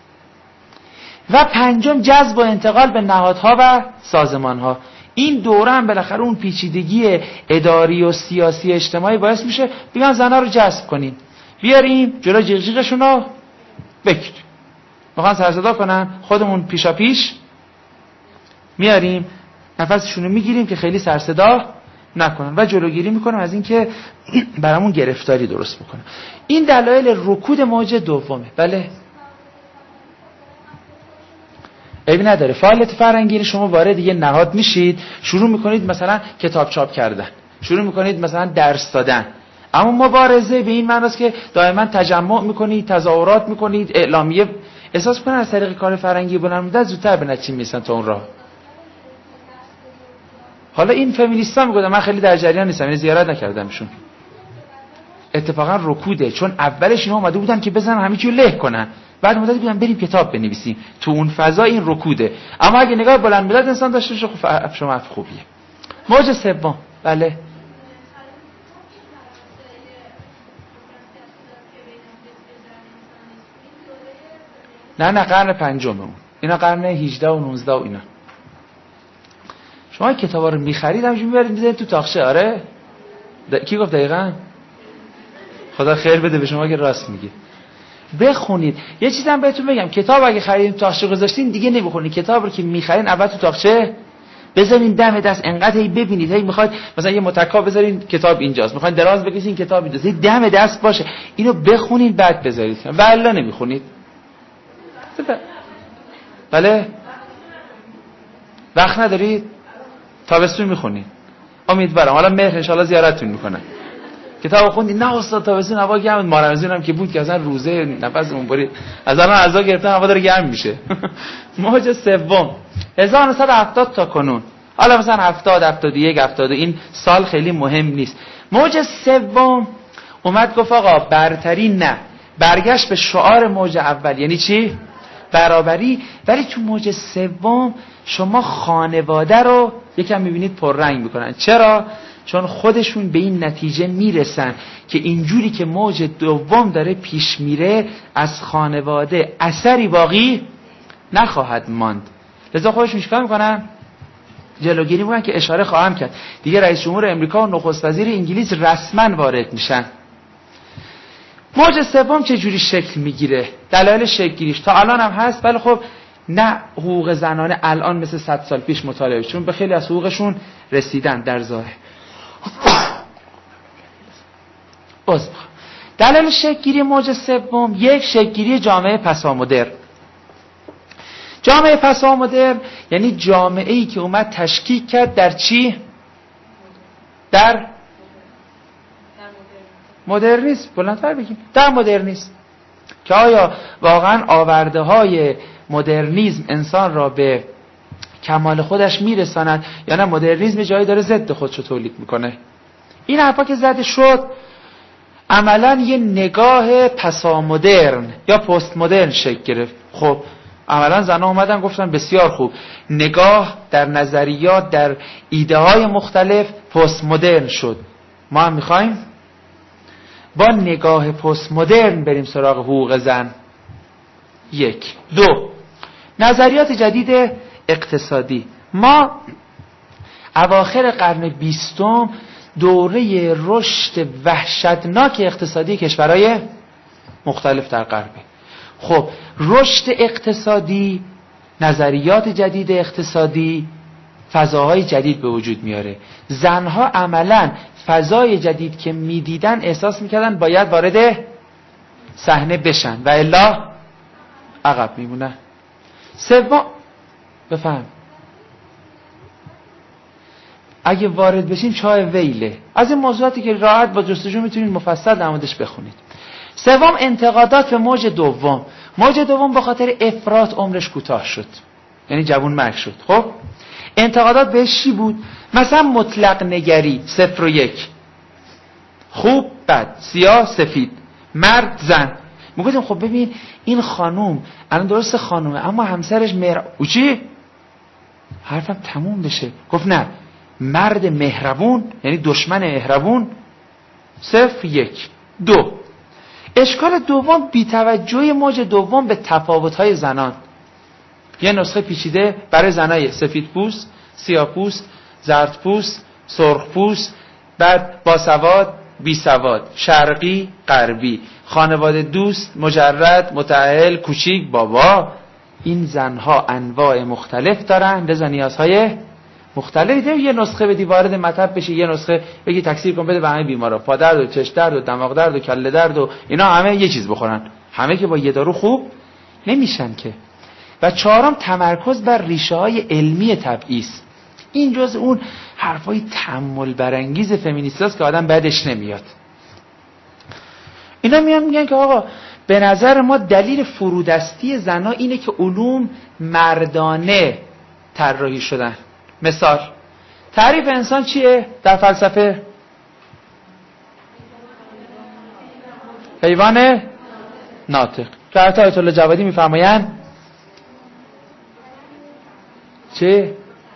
و پنجم، جذب و انتقال به نهادها و سازمانها. این دوره هم بالاخره اون پیچیدگی اداری و سیاسی اجتماعی باعث میشه بیان زنها رو جذب کنیم، بیاریم جلو جیغ جیغشون رو بکشیم. میخوان سر صدا کنن، خودمون پیشا پیش میاریم، نفسشون رو میگیریم که خیلی سر صدا نکنن و جلوگیری میکنم از این که برامون گرفتاری درست بکنن. این دلایل رکود موج دومه. بله عیبی نداره. فعالیت فرهنگی شما وارد یه نهاد میشید، شروع میکنید مثلا کتاب چاپ کردن، شروع میکنید مثلا درس دادن، اما مبارزه به این معناست که دائما تجمع میکنید، تظاهرات میکنید، اعلامیه. احساس کنن از طریق کار فرهنگی بلند مدت زودتر به نتیجه میرسن تا اون راه. حالا این فمینیستا میگن من خیلی در جریان نیستم، یعنی زیارت نکردمشون. اتفاقا رکوده، چون اولش اینا اومده بودن که بزنن همه چیو له کنن، بعد مدت بیان بریم کتاب بنویسیم. تو اون فضا این رکوده. اما اگه نگاه بلند مدت انسان داشته باشه خب شما حرف خوبیه. موج سوم. بله نه نه قرن پنجممون، اینا قرن هجده و نوزده و اینا. شما کتابا رو می‌خرید همینجوری می‌برید می‌ذارید تو تاقچه. آره د... کی گفت دقیقاً؟ خدا خیر بده به شما که راست میگه. بخونید. یه چیزم بهتون بگم، کتاب اگه خریدین تاقچه گذاشتین دیگه نمی‌خونید. کتاب رو که می‌خرین اول تو تاقچه بذارین دم دست، انقدر هی ببینید، هی می‌خواید مثلا یه متکا بذارین کتاب اینجاست، می‌خواید دراز بکشین کتاب اینجاست، هی دم دست باشه. اینو بخونید بعد بذارید. والله نمی‌خونید. بله وقت ندارید تابستون میخونید. امیدوارم حالا مهر ان شاء الله زیارتتون میکنن. کتاب خوندید؟ نه استاد تابستون هوا گرمه. ما رمضان هم که بود که اصلا روزه نفسمون برید، از الان اعضا گرفتن هوا داره گرم میشه. موج سوم هزار و نهصد و هفتاد تا کنون. حالا مثلا هفتاد هفتاد و یک هفتاد این سال خیلی مهم نیست. موج سوم اومد گفت آقا برتری نه، برگشت به شعار موج اول. یعنی چی؟ برابری. ولی تو موج سوم شما خانواده رو یکم میبینید پررنگ میکنن. چرا؟ چون خودشون به این نتیجه میرسن که اینجوری که موج دوم داره پیش میره از خانواده اثری باقی نخواهد ماند. لذا خودشون چیکار میکنن؟ جلوگیری میکنن که اشاره خواهم کرد دیگه رئیس جمهور امریکا و نخست وزیر انگلیس رسما وارد میشن. موج سوم چه جوری شکل میگیره؟ دلایل شکل گیریش تا الان هم هست، ولی خب نه حقوق زنانه الان مثل صد سال پیش مطالبه، چون به خیلی از حقوقشون رسیدن در ظاهر. دلایل شکل گیری موج سوم، یک، شکل گیری جامعه پسامدرن. جامعه پسامدرن یعنی جامعه‌ای که اومد تشکیک کرد در چی؟ در مدرنیسم. بلندتر بگیم در مدرنیسم. که آیا واقعا آورده های مدرنیسم انسان را به کمال خودش میرساند یا نه مدرنیسم جایی داره ضد خودش رو تولید میکنه؟ این حرفا که زده شد عملا یه نگاه پسامدرن یا پست مدرن شکل گرفت. خب عملا زنها اومدن گفتن بسیار خوب، نگاه در نظریات در ایده های مختلف پست مدرن شد، ما هم میخوایم با نگاه پست مدرن بریم سراغ حقوق زن. یک. دو، نظریات جدید اقتصادی. ما اواخر قرن بیستم دوره رشد وحشتناک اقتصادی کشورهای مختلف در غربه. خب رشد اقتصادی، نظریات جدید اقتصادی فضاهای جدید به وجود میاره. زنها عملاً فضای جدید که میدیدن احساس میکردن باید وارد صحنه بشن و الا عقب میمونن. سوم، بفهم اگه وارد بشین چای ویله. از این موضوعاتی که راحت با جستجو میتونید مفصل در موردش بخونید. سوم، انتقادات به موج دوم. موج دوم به خاطر افراط عمرش کوتاه شد، یعنی جوان مرگ شد. خب انتقادات بهش چی بود؟ مثلا مطلق نگری، صفر و یک، خوب بد، سیاه سفید، مرد زن. میگفتیم خب ببین این خانوم الان درست خانومه اما همسرش مهر او چی؟ حرفم تموم بشه. گفت نه، مرد مهربون یعنی دشمن مهربون. صفر یک. دو، اشکال دوم، بی‌توجهی موج دوم به تفاوت‌های زنان. یه نسخه پیچیده برای زنای سفید پوست، سیاه پوست، زرد پوست، سرخ پوست، بعد باسواد، بی سواد، شرقی، غربی، خانواده دوست، مجرد، متأهل، کوچیک، بابا. این زنها انواع مختلف دارن، لذا نیازهای مختلفی داره. یه نسخه بدی وارد مطب بشی، یه نسخه بگی تکثیر کن بده به همه بیمارا، پا درد و چشم درد و دماغ درد و کله درد و اینا همه یه چیز بخورن، همه که با یه دارو خوب نمیشن که. و چهارم، تمرکز بر ریشه های علمی تبعیض. این جز اون حرفای تأمل برانگیز فمینیستاست که آدم بعدش نمیاد. اینا میان میگن که آقا به نظر ما دلیل فرودستی زنها اینه که علوم مردانه طراحی شدن. مثال، تعریف انسان چیه در فلسفه؟ حیوان ناطق. که حتی آیت الله جوادی میفرمایند چه؟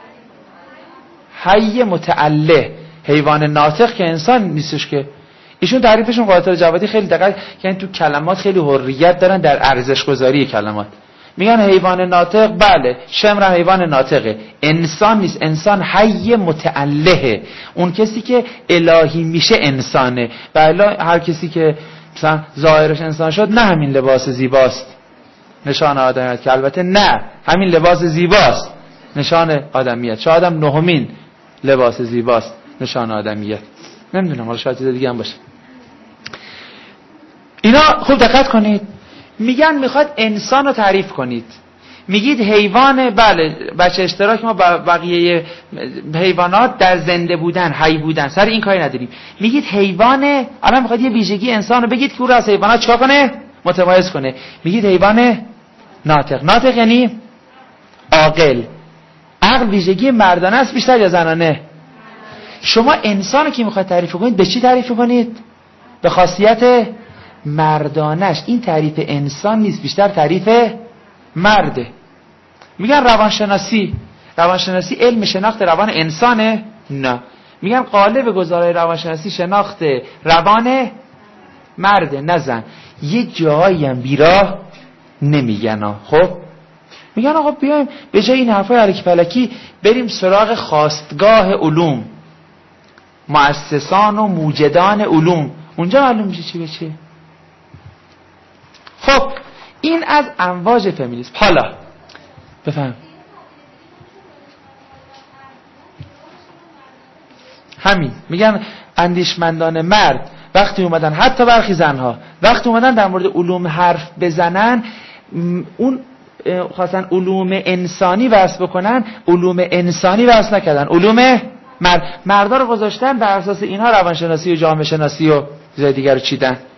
حی متعله، حیوان ناطق که انسان نیستش که. ایشون تعریفشون آیت الله جوادی خیلی دقیق، یعنی تو کلمات خیلی حریت دارن در ارزش گذاری کلمات. میگن حیوان ناطق، بله شمر حیوان ناطقه، انسان نیست، انسان حی متعله، اون کسی که الهی میشه انسانه. بله هر کسی که مثلا ظاهرش انسان شد نه همین لباس زیباست نشان آدمیت، که البته نه همین لباس زیباست نشان آدمیت، شاید هم نهمین لباس زیباست نشان آدمیت، نمیدونم حالا شاید چیز دیگه هم باشه. اینا خوب دقت کنید، میگن میخواد انسان رو تعریف کنید، میگید حیوان، بله بچه اشتراک ما با بقیه حیوانات در زنده بودن، حی بودن، سر این کاری نداریم. میگید حیوان، الان میخواد یه ویژگی انسان رو بگید که او رو از حیوانات چیکار کنه؟ متمایز کنه. میگید حیوان ناطق. ناطق یعنی عاقل. عقل ویژگی مردانه است بیشتر یا زنانه؟ شما انسان که میخواد تعریف کنید به چی تعریف کنید؟ به خاصیت مردانش. این تعریف انسان نیست، بیشتر تعریف مرده. میگن روانشناسی، روانشناسی علم شناخت روان انسانه؟ نه. میگن قالب گزارای روانشناسی شناخت روان مرده نه زن. یه جایی هم بیراه نمیگن. خب میگن آقا بیایم به جای این حرفای الکی پلکی بریم سراغ خواستگاه علوم، مؤسسان و موجدان علوم، اونجا معلوم میشه چی به چیه. خب این از امواج فمینیسم. حالا بفهم همین میگن اندیشمندان مرد وقتی اومدن، حتی برخی زنها وقتی اومدن در مورد علوم حرف بزنن، اون خواستن علوم انسانی وصف بکنن، علوم انسانی وصف نکردن، علوم مرد مردا رو گذاشتن، بر اساس اینها روانشناسی و جامعه شناسی و چیزای دیگر رو چیدن.